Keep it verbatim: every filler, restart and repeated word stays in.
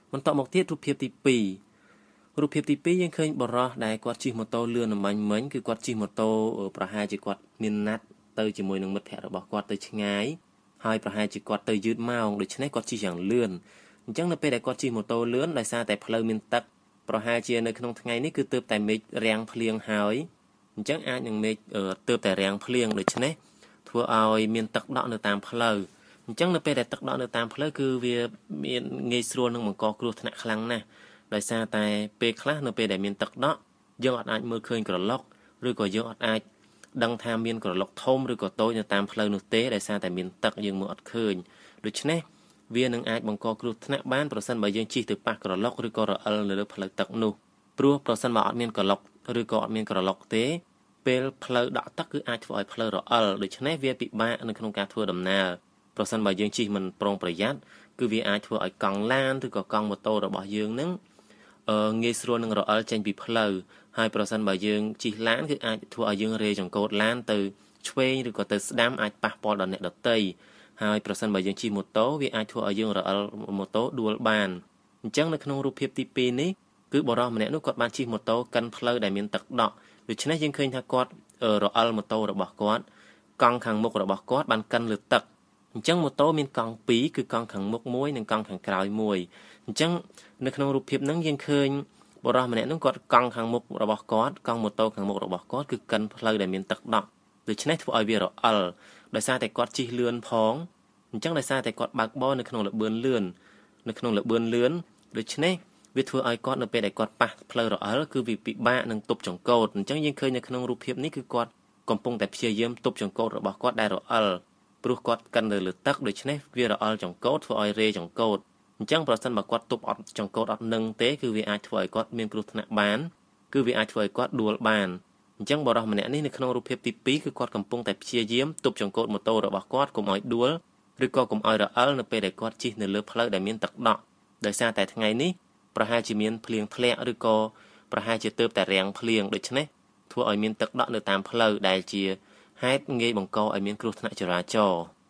มันต่อមកទៀតរូបភាពទីពីររូបភាពទីពីរយើងឃើញបរោះដែលគាត់ជិះម៉ូតូលឿនអំបញ្ញមិញគឺគាត់ជិះម៉ូតូប្រហែលជាគាត់មានណាត់ទៅជាមួយនឹងមិត្តភ័ក្តិរបស់គាត់ទៅឆ្ងាយហើយប្រហែលជាគាត់ទៅយឺតម៉ោងដូច្នេះគាត់ជិះយ៉ាងលឿនអញ្ចឹងនៅពេលដែលគាត់ជិះម៉ូតូលឿនដោយសារតែផ្លូវមានទឹកប្រហែលជានៅក្នុងថ្ងៃនេះគឺទើបតែមេឃរាំងភ្លៀងហើយអញ្ចឹងអាចនឹងមេឃទើបតែរាំងភ្លៀងដូច្នេះធ្វើឲ្យមានទឹកដក់នៅតាមផ្លូវអញ្ចឹងនៅពេលដែលទឹកដក់នៅតាមផ្លូវគឺវាមានងាយស្រួលនឹងបង្កគ្រោះថ្នាក់ខ្លាំងណាស់ដោយសារតែពេលខ្លះនៅពេលដែលមានទឹកដក់យើងអត់អាចមើលឃើញក្រឡុកឬក៏យើងអត់អាចដឹងថាមានក្រឡុកធំឬក៏តូចនៅតាមផ្លូវនោះទេដោយសារតែមានទឹកយើងមើលអត់ឃើញដូច្នេះវានឹងអាចបង្កគ្រោះថ្នាក់បានប្រសិនបើយើងជិះទៅប៉ះក្រឡុកឬក៏រអិលនៅលើផ្លូវទឹកនោះព្រោះប្រសិនបើអត់មានក្រឡុកឬក៏អត់មានក្រឡុកទេពេលផ្លូវដក់ទឹកគឺអាចធ្វើឲ្យផ្លូវរអិលដូច្នេះវាពិបាកនៅក្នុងការធ្វើដំណើរប្រសិនបើយើងជិះមិនប្រុងប្រយ័ត្នគឺវាអាចធ្វើឲ្យកង់ឡានឬក៏កង់ម៉ូតូរបស់យើងនឹងអឺងាយស្រួលនឹងរអិលចេញពីផ្លូវហើយប្រសិនបើយើងជិះឡានគឺអាចធ្វើឲ្យយើងរេចង្កូតឡានទៅឆ្វេងឬក៏ទៅស្ដាំអាចប៉ះពាល់ដល់អ្នកដទៃហើយប្រសិនបើយើងជិះម៉ូតូវាអាចធ្វើឲ្យយើងរអិលម៉ូតូដួលបានអញ្ចឹងនៅក្នុងរូបភាពទីពីរនេះគឺបរិសម្នាក់នោះគាត់បានជិះម៉ូតូកាន់ផ្លូវដែលមានទឹកដក់ដូច្នេះយើងឃើញថាគាត់រអិលម៉ូតូរបស់គាត់កង់ខាងមុខរបស់គាត់បានកាន់លើទឹកអញ្ចឹងម៉ូតូមានកង់ពីរគឺកង់ខាងមុខមួយនិងកង់ខាងក្រោយមួយអញ្ចឹងនៅក្នុងរូបភាពហ្នឹងយើងឃើញបរិសម្នាក់នោះគាត់កង់ខាងមុខរបស់គាត់កង់ម៉ូតូខាងមុខរបស់គាត់គឺកាន់ផ្លូវដែលមានទឹកដក់ដូច្នេះធ្វើឲ្យវារអិលដោយសារតែគាត់ជិះលឿនផងអញ្ចឹងដោយសារតែគាត់បើកបរនៅក្នុងល្បឿនលឿននៅក្នុងល្បឿនលឿនដូច្នេះវាធ្វើឲ្យគាត់នៅពេលដែលគាត់ប៉ះផ្លូវរអិលគឺវាពិបាកនឹងទប់ចង្កូតអញ្ចឹងយើងឃើញនៅក្នុងរូបភាពនេះគឺគាត់កំពុងតែព្យាយាមទប់ចង្កូតរបស់គាត់ដែលរអិលព្រោះគាត់កាន់នៅលើទឹកដូច្នេះវារអិលចង្កូតធ្វើឲ្យរេចង្កូតអញ្ចឹងប្រសិនបើគាត់ទប់អត់ចង្កូតអត់នឹងទេគឺវាអាចធ្វើឲ្យគាត់មានគ្រោះថ្នាក់បានគឺវាអាចធ្វើឲ្យគាត់ដួលបានអញ្ចឹងបរិសម្នាក់នេះនៅក្នុងរូបភាពទីពីរគឺគាត់កំពុងតែព្យាយាមទប់ចង្កូតម៉ូតូរបស់គាត់កុំឲ្យដួលឬក៏កុំឲ្យរអិលនៅពេលដែលគាត់ជិះនៅលើផ្លូវដែលមានទឹកដក់ដោយសារតែថ្ងៃនេះប្រហែលជាមានភ្លៀងធ្លាក់ឬក៏ប្រហែលជាទើបតែរាំងភ្លៀងដូច្នេះធ្វើឲ្យមានទឹកដក់នៅតាមផ្លូវដែលជាហេតុងាយបង្កឲ្យមានគ្រោះថ្នាក់ចរាចរណ៍